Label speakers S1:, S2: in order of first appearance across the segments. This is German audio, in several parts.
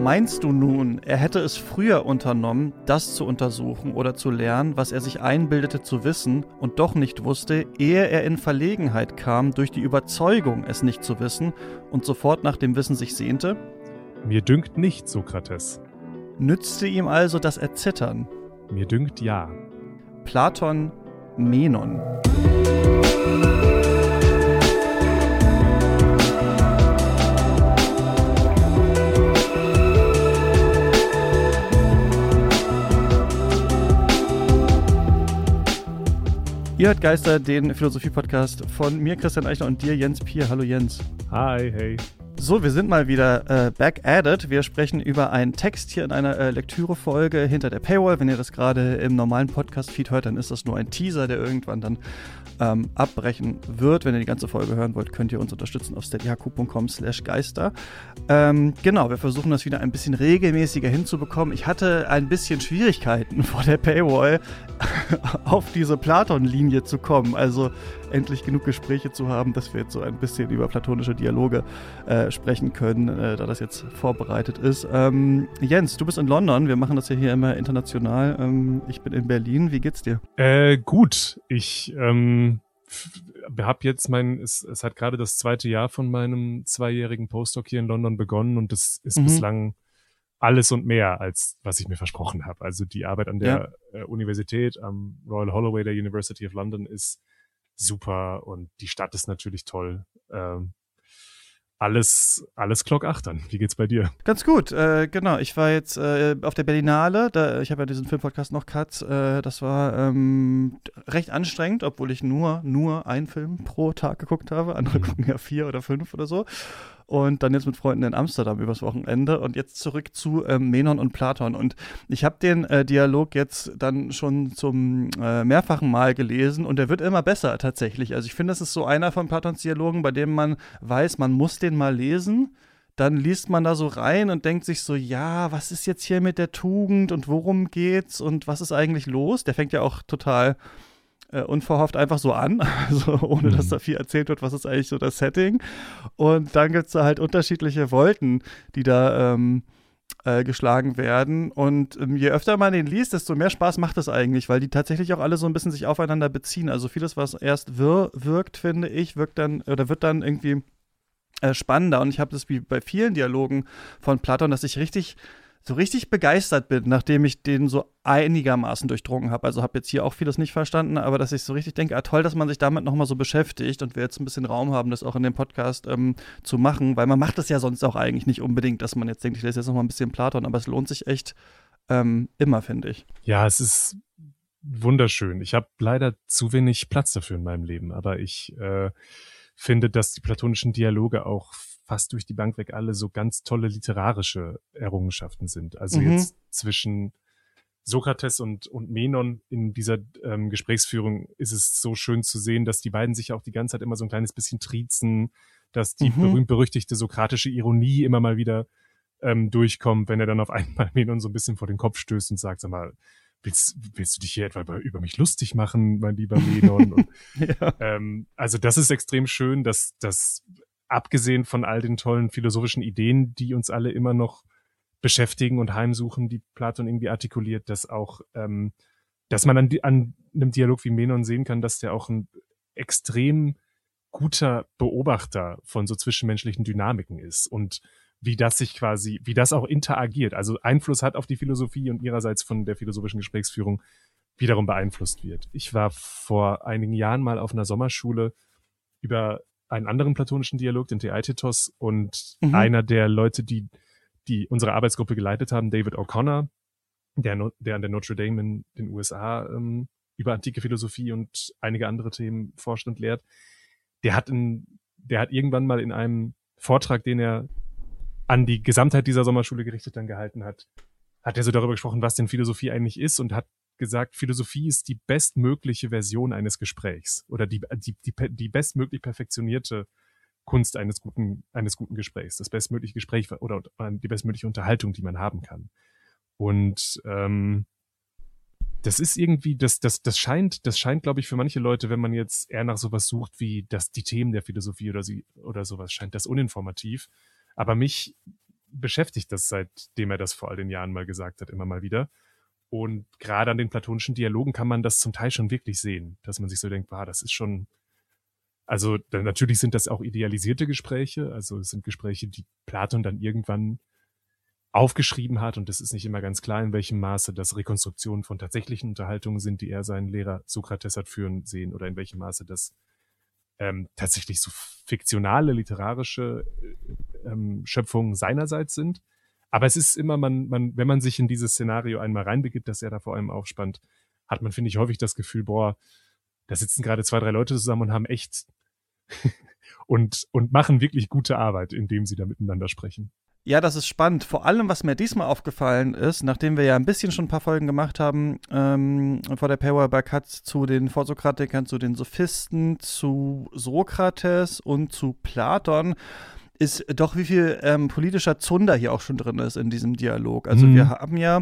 S1: Meinst du nun, er hätte es früher unternommen, das zu untersuchen oder zu lernen, was er sich einbildete zu wissen und doch nicht wusste, ehe er in Verlegenheit kam durch die Überzeugung, es nicht zu wissen und sofort nach dem Wissen sich sehnte?
S2: Mir dünkt nicht, Sokrates.
S1: Nützte ihm also das Erzittern?
S2: Mir dünkt ja.
S1: Platon, Menon. Ihr hört Geister, den Philosophie-Podcast von mir, Christian Eichner, und dir, Jens Pier. Hallo Jens.
S2: Hi, hey.
S1: So, wir sind mal wieder back at it. Wir sprechen über einen Text hier in einer Lektüre-Folge hinter der Paywall. Wenn ihr das gerade im normalen Podcast-Feed hört, dann ist das nur ein Teaser, der irgendwann dann abbrechen wird. Wenn ihr die ganze Folge hören wollt, könnt ihr uns unterstützen auf steadyhq.com/geister. Genau, wir versuchen das wieder ein bisschen regelmäßiger hinzubekommen. Ich hatte ein bisschen Schwierigkeiten vor der Paywall auf diese Platon-Linie zu kommen. Also endlich genug Gespräche zu haben, dass wir jetzt so ein bisschen über platonische Dialoge sprechen können, da das jetzt vorbereitet ist. Jens, du bist in London. Wir machen das ja hier immer international. Ich bin in Berlin. Wie geht's dir?
S2: Gut. Ich habe jetzt es hat gerade das 2. Jahr von meinem 2-jährigen Postdoc hier in London begonnen und das ist bislang alles und mehr, als was ich mir versprochen habe. Also die Arbeit an der Universität am Royal Holloway der University of London ist super und die Stadt ist natürlich toll. Alles Glock 8 dann. Wie geht's bei dir?
S1: Ganz gut, genau. Ich war jetzt auf der Berlinale, ich habe ja diesen Filmpodcast noch Katz, das war recht anstrengend, obwohl ich nur einen Film pro Tag geguckt habe. Andere gucken ja 4 oder 5 oder so. Und dann jetzt mit Freunden in Amsterdam übers Wochenende und jetzt zurück zu Menon und Platon. Und ich habe den Dialog jetzt dann schon zum mehrfachen Mal gelesen und der wird immer besser tatsächlich. Also ich finde, das ist so einer von Platons Dialogen, bei dem man weiß, man muss den mal lesen. Dann liest man da so rein und denkt sich so, ja, was ist jetzt hier mit der Tugend und worum geht's und was ist eigentlich los? Der fängt ja auch total unverhofft einfach so an, also ohne dass da viel erzählt wird, was ist eigentlich so das Setting. Und dann gibt es da halt unterschiedliche Wolken, die da geschlagen werden. Und je öfter man den liest, desto mehr Spaß macht es eigentlich, weil die tatsächlich auch alle so ein bisschen sich aufeinander beziehen. Also vieles, was erst wirkt, finde ich, wird dann irgendwie spannender. Und ich habe das wie bei vielen Dialogen von Platon, dass ich richtig begeistert bin, nachdem ich den so einigermaßen durchdrungen habe. Also habe jetzt hier auch vieles nicht verstanden, aber dass ich so richtig denke, toll, dass man sich damit nochmal so beschäftigt und wir jetzt ein bisschen Raum haben, das auch in dem Podcast zu machen, weil man macht das ja sonst auch eigentlich nicht unbedingt, dass man jetzt denkt, ich lese jetzt nochmal ein bisschen Platon, aber es lohnt sich echt immer, finde ich.
S2: Ja, es ist wunderschön. Ich habe leider zu wenig Platz dafür in meinem Leben, aber ich finde, dass die platonischen Dialoge auch fast durch die Bank weg alle so ganz tolle literarische Errungenschaften sind. Also jetzt zwischen Sokrates und Menon in dieser Gesprächsführung ist es so schön zu sehen, dass die beiden sich auch die ganze Zeit immer so ein kleines bisschen triezen, dass die berühmt-berüchtigte sokratische Ironie immer mal wieder durchkommt, wenn er dann auf einmal Menon so ein bisschen vor den Kopf stößt und sagt, sag mal, willst du dich hier etwa über mich lustig machen, mein lieber Menon? Und, also das ist extrem schön, dass abgesehen von all den tollen philosophischen Ideen, die uns alle immer noch beschäftigen und heimsuchen, die Platon irgendwie artikuliert, dass auch, dass man an einem Dialog wie Menon sehen kann, dass der auch ein extrem guter Beobachter von so zwischenmenschlichen Dynamiken ist und wie das auch interagiert, also Einfluss hat auf die Philosophie und ihrerseits von der philosophischen Gesprächsführung wiederum beeinflusst wird. Ich war vor einigen Jahren mal auf einer Sommerschule über einen anderen platonischen Dialog, den Theaetetos, und einer der Leute, die unsere Arbeitsgruppe geleitet haben, David O'Connor, der an der Notre Dame in den USA über antike Philosophie und einige andere Themen forscht und lehrt, der hat irgendwann mal in einem Vortrag, den er an die Gesamtheit dieser Sommerschule gerichtet dann gehalten hat er so darüber gesprochen, was denn Philosophie eigentlich ist und hat gesagt, Philosophie ist die bestmögliche Version eines Gesprächs oder die bestmöglich perfektionierte Kunst eines guten Gesprächs, das bestmögliche Gespräch oder die bestmögliche Unterhaltung, die man haben kann. Und das ist irgendwie, das scheint, glaube ich, für manche Leute, wenn man jetzt eher nach sowas sucht, wie die Themen der Philosophie oder sowas, scheint das uninformativ. Aber mich beschäftigt das, seitdem er das vor all den Jahren mal gesagt hat, immer mal wieder. Und gerade an den platonischen Dialogen kann man das zum Teil schon wirklich sehen, dass man sich so denkt, das ist schon, also natürlich sind das auch idealisierte Gespräche, also es sind Gespräche, die Platon dann irgendwann aufgeschrieben hat, und es ist nicht immer ganz klar, in welchem Maße das Rekonstruktionen von tatsächlichen Unterhaltungen sind, die er seinen Lehrer Sokrates hat führen sehen, oder in welchem Maße das tatsächlich so fiktionale, literarische Schöpfungen seinerseits sind. Aber es ist immer, wenn man sich in dieses Szenario einmal reinbegibt, das er da vor allem aufspannt, hat man, finde ich, häufig das Gefühl, da sitzen gerade 2, 3 Leute zusammen und haben echt und machen wirklich gute Arbeit, indem sie da miteinander sprechen.
S1: Ja, das ist spannend. Vor allem, was mir diesmal aufgefallen ist, nachdem wir ja ein bisschen schon ein paar Folgen gemacht haben vor der Paywall bei Katz zu den Vorsokratikern, zu den Sophisten, zu Sokrates und zu Platon, ist doch, wie viel politischer Zunder hier auch schon drin ist in diesem Dialog. Also wir haben ja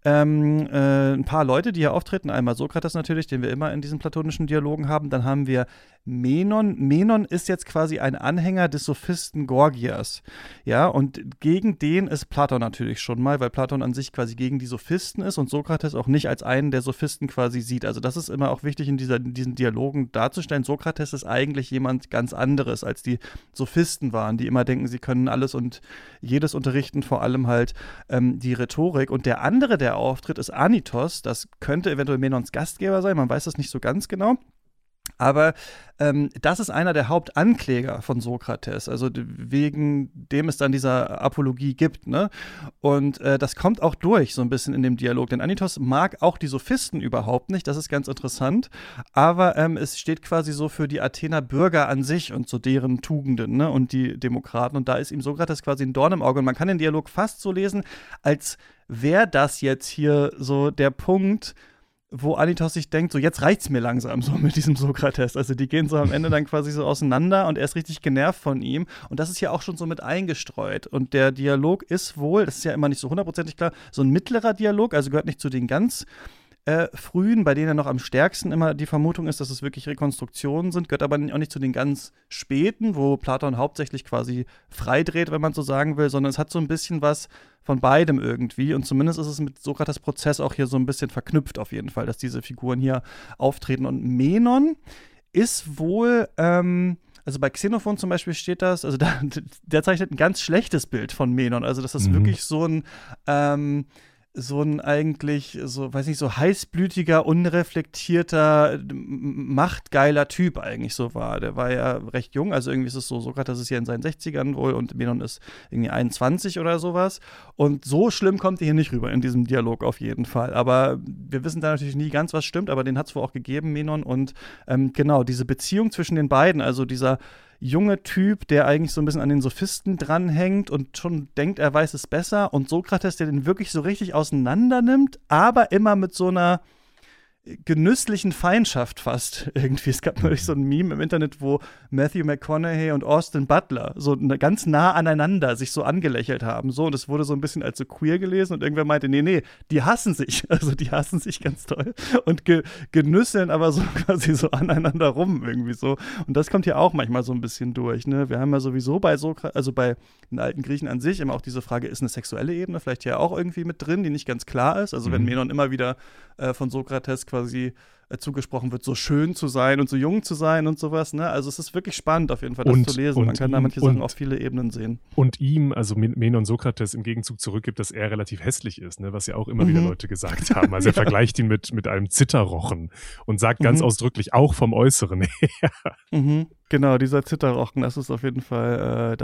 S1: ein paar Leute, die hier auftreten. Einmal Sokrates natürlich, den wir immer in diesen platonischen Dialogen haben. Dann haben wir Menon. Menon ist jetzt quasi ein Anhänger des Sophisten Gorgias. Ja, und gegen den ist Platon natürlich schon mal, weil Platon an sich quasi gegen die Sophisten ist und Sokrates auch nicht als einen der Sophisten quasi sieht. Also das ist immer auch wichtig in diesen Dialogen darzustellen. Sokrates ist eigentlich jemand ganz anderes, als die Sophisten waren, die immer denken, sie können alles und jedes unterrichten, vor allem halt die Rhetorik. Und der andere, der auftritt, ist Anytos. Das könnte eventuell Menons Gastgeber sein, man weiß das nicht so ganz genau. Aber das ist einer der Hauptankläger von Sokrates, also wegen dem es dann dieser Apologie gibt, ne? Und das kommt auch durch so ein bisschen in dem Dialog, denn Anytos mag auch die Sophisten überhaupt nicht, das ist ganz interessant, aber es steht quasi so für die Athener Bürger an sich und so deren Tugenden, ne? Und die Demokraten, und da ist ihm Sokrates quasi ein Dorn im Auge, und man kann den Dialog fast so lesen, als wäre das jetzt hier so der Punkt, wo Anytos sich denkt, so jetzt reicht's mir langsam so mit diesem Sokrates. Also die gehen so am Ende dann quasi so auseinander und er ist richtig genervt von ihm. Und das ist ja auch schon so mit eingestreut. Und der Dialog ist wohl, das ist ja immer nicht so hundertprozentig klar, so ein mittlerer Dialog, also gehört nicht zu den ganz frühen, bei denen ja noch am stärksten immer die Vermutung ist, dass es wirklich Rekonstruktionen sind, gehört aber auch nicht zu den ganz späten, wo Platon hauptsächlich quasi freidreht, wenn man so sagen will, sondern es hat so ein bisschen was von beidem irgendwie, und zumindest ist es mit Sokrates Prozess auch hier so ein bisschen verknüpft auf jeden Fall, dass diese Figuren hier auftreten. Und Menon ist wohl also bei Xenophon zum Beispiel steht das, also der zeichnet ein ganz schlechtes Bild von Menon, also das ist wirklich so ein eigentlich, so, weiß nicht, so heißblütiger, unreflektierter, machtgeiler Typ eigentlich so war. Der war ja recht jung, also irgendwie ist es so, Sokrates ist ja in seinen 60ern wohl und Menon ist irgendwie 21 oder sowas. Und so schlimm kommt er hier nicht rüber in diesem Dialog auf jeden Fall. Aber wir wissen da natürlich nie ganz, was stimmt, aber den hat es wohl auch gegeben, Menon. Und genau, diese Beziehung zwischen den beiden, also dieser junge Typ, der eigentlich so ein bisschen an den Sophisten dranhängt und schon denkt, er weiß es besser, und Sokrates, der den wirklich so richtig auseinander nimmt, aber immer mit so einer genüsslichen Feindschaft fast irgendwie. Es gab neulich so ein Meme im Internet, wo Matthew McConaughey und Austin Butler so ganz nah aneinander sich so angelächelt haben. So, und es wurde so ein bisschen als so queer gelesen, und irgendwer meinte, nee, die hassen sich. Also die hassen sich ganz toll und genüsseln aber so quasi so aneinander rum irgendwie so. Und das kommt hier auch manchmal so ein bisschen durch, ne? Wir haben ja sowieso bei also bei den alten Griechen an sich immer auch diese Frage, ist eine sexuelle Ebene vielleicht ja auch irgendwie mit drin, die nicht ganz klar ist. Also wenn Menon immer wieder von Sokrates quasi zugesprochen wird, so schön zu sein und so jung zu sein und sowas, ne? Also es ist wirklich spannend auf jeden Fall, das zu lesen. Man kann da manche Sachen auf viele Ebenen sehen.
S2: Und ihm, also Menon Sokrates, im Gegenzug zurückgibt, dass er relativ hässlich ist, ne? Was ja auch immer wieder Leute gesagt haben. Also er vergleicht ihn mit einem Zitterrochen und sagt ganz ausdrücklich, auch vom Äußeren her.
S1: Genau, dieser Zitterrochen, das ist auf jeden Fall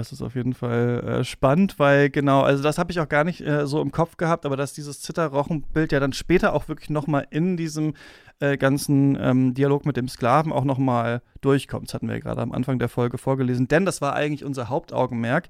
S1: spannend, weil genau, also das habe ich auch gar nicht so im Kopf gehabt, aber dass dieses Zitterrochenbild ja dann später auch wirklich nochmal in diesem ganzen Dialog mit dem Sklaven auch nochmal durchkommt. Das hatten wir ja gerade am Anfang der Folge vorgelesen, denn das war eigentlich unser Hauptaugenmerk.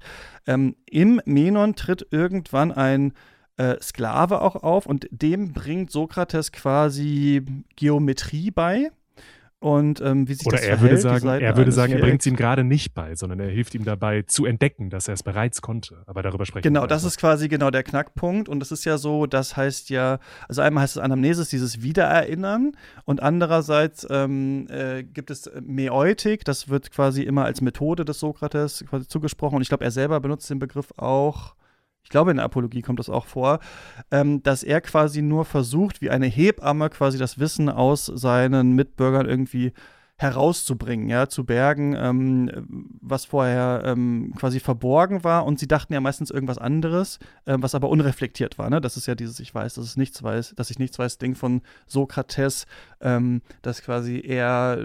S1: Im Menon tritt irgendwann ein Sklave auch auf, und dem bringt Sokrates quasi Geometrie bei. Und wie sich
S2: Oder
S1: das
S2: er
S1: verhält,
S2: würde sagen, er bringt es ihm gerade nicht bei, sondern er hilft ihm dabei zu entdecken, dass er es bereits konnte. Aber darüber sprechen wir.
S1: Genau, das ist quasi genau der Knackpunkt. Und es ist ja so, das heißt ja, also einmal heißt es Anamnesis, dieses Wiedererinnern, und andererseits gibt es Mäeutik, das wird quasi immer als Methode des Sokrates quasi zugesprochen. Und ich glaube, er selber benutzt den Begriff auch, ich glaube in der Apologie kommt das auch vor, dass er quasi nur versucht, wie eine Hebamme quasi das Wissen aus seinen Mitbürgern irgendwie herauszubringen, ja, zu bergen, was vorher quasi verborgen war, und sie dachten ja meistens irgendwas anderes, was aber unreflektiert war, ne? Das ist ja dieses Ich weiß, dass ich nichts weiß Ding von Sokrates, dass quasi er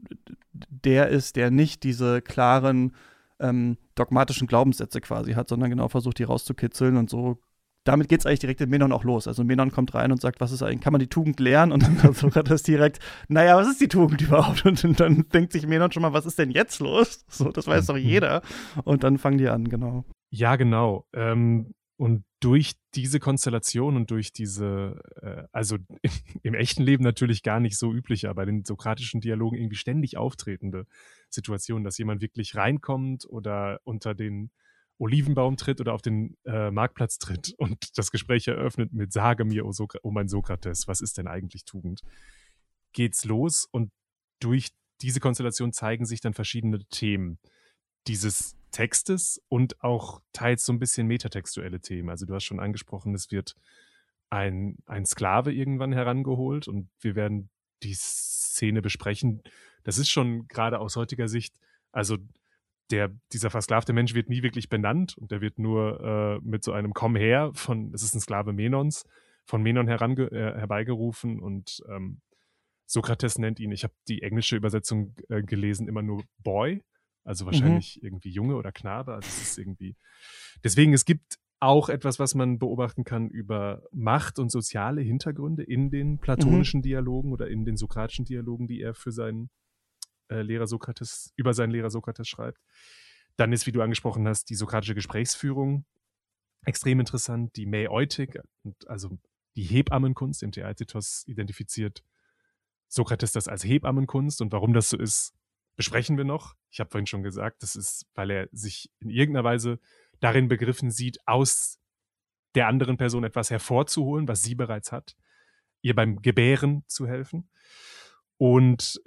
S1: der ist, der nicht diese klaren dogmatischen Glaubenssätze quasi hat, sondern genau versucht, die rauszukitzeln, und so. Damit geht es eigentlich direkt in Menon auch los. Also Menon kommt rein und sagt, was ist eigentlich, kann man die Tugend lernen? Und dann sagt Sokrates direkt, naja, was ist die Tugend überhaupt? Und dann denkt sich Menon schon mal, was ist denn jetzt los? So, das weiß doch jeder. Und dann fangen die an, genau.
S2: Ja, genau. Und durch diese Konstellation und durch diese, also im echten Leben natürlich gar nicht so üblich, aber bei den sokratischen Dialogen irgendwie ständig auftretende Situation, dass jemand wirklich reinkommt oder unter den Olivenbaum tritt oder auf den Marktplatz tritt und das Gespräch eröffnet mit Sage mir, oh mein Sokrates, was ist denn eigentlich Tugend? Geht's los, und durch diese Konstellation zeigen sich dann verschiedene Themen dieses Textes und auch teils so ein bisschen metatextuelle Themen. Also du hast schon angesprochen, es wird ein Sklave irgendwann herangeholt, und wir werden die Szene besprechen. Das ist schon gerade aus heutiger Sicht, also dieser versklavte Mensch wird nie wirklich benannt, und der wird nur mit so einem Komm her es ist ein Sklave Menons, von Menon herbeigerufen, und Sokrates nennt ihn, ich habe die englische Übersetzung gelesen, immer nur Boy, also wahrscheinlich irgendwie Junge oder Knabe, also es ist irgendwie, deswegen, es gibt auch etwas, was man beobachten kann über Macht und soziale Hintergründe in den platonischen Dialogen oder in den sokratischen Dialogen, die er für seinen Lehrer Sokrates, über seinen Lehrer Sokrates schreibt. Dann ist, wie du angesprochen hast, die sokratische Gesprächsführung extrem interessant, die Mäeutik, also die Hebammenkunst. Im Theaetetos identifiziert Sokrates das als Hebammenkunst, und warum das so ist, besprechen wir noch. Ich habe vorhin schon gesagt, das ist, weil er sich in irgendeiner Weise darin begriffen sieht, aus der anderen Person etwas hervorzuholen, was sie bereits hat, ihr beim Gebären zu helfen. Und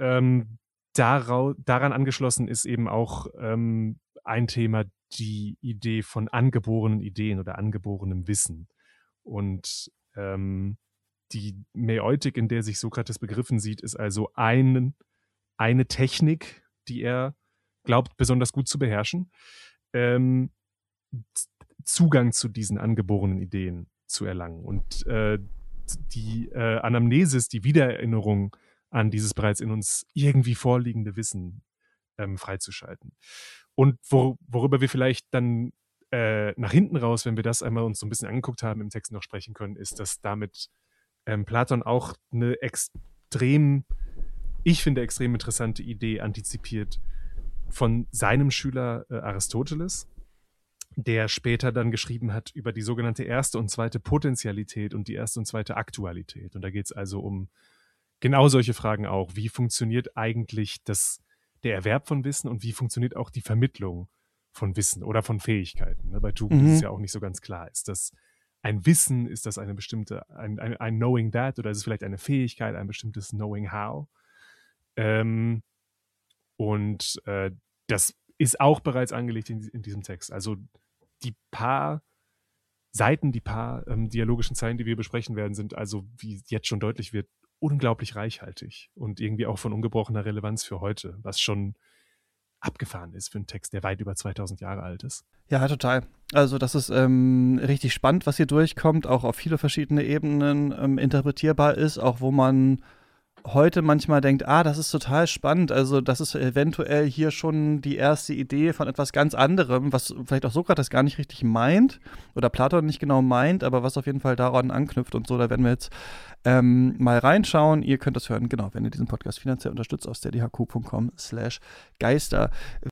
S2: daran angeschlossen ist eben auch ein Thema, die Idee von angeborenen Ideen oder angeborenem Wissen. Und die Mäeutik, in der sich Sokrates begriffen sieht, ist also eine Technik, die er glaubt, besonders gut zu beherrschen, Zugang zu diesen angeborenen Ideen zu erlangen. Und die Anamnesis, die Wiedererinnerung an dieses bereits in uns irgendwie vorliegende Wissen freizuschalten. Und worüber wir vielleicht dann nach hinten raus, wenn wir das einmal uns so ein bisschen angeguckt haben, im Text noch sprechen können, ist, dass damit Platon auch eine extrem interessante Idee antizipiert von seinem Schüler Aristoteles, der später dann geschrieben hat über die sogenannte erste und zweite Potentialität und die erste und zweite Aktualität. Und da geht es also um genau solche Fragen auch. Wie funktioniert eigentlich der Erwerb von Wissen, und wie funktioniert auch die Vermittlung von Wissen oder von Fähigkeiten? Bei Tugend ist es ja auch nicht so ganz klar. Ist das ein Wissen, ist das eine bestimmte, ein Knowing that, oder ist es vielleicht eine Fähigkeit, ein bestimmtes Knowing how? Und das ist auch bereits angelegt in diesem Text. Also die paar Seiten, dialogischen Zeilen, die wir besprechen werden, sind also, wie jetzt schon deutlich wird, unglaublich reichhaltig und irgendwie auch von ungebrochener Relevanz für heute, was schon abgefahren ist für einen Text, der weit über 2000 Jahre alt ist.
S1: Ja, total. Also das ist richtig spannend, was hier durchkommt, auch auf viele verschiedene Ebenen interpretierbar ist, auch wo man heute manchmal denkt, das ist total spannend, also das ist eventuell hier schon die erste Idee von etwas ganz anderem, was vielleicht auch Sokrates gar nicht richtig meint oder Platon nicht genau meint, aber was auf jeden Fall daran anknüpft und so. Da werden wir jetzt mal reinschauen. Ihr könnt das hören, genau, wenn ihr diesen Podcast finanziell unterstützt auf steadyhq.com/Geister.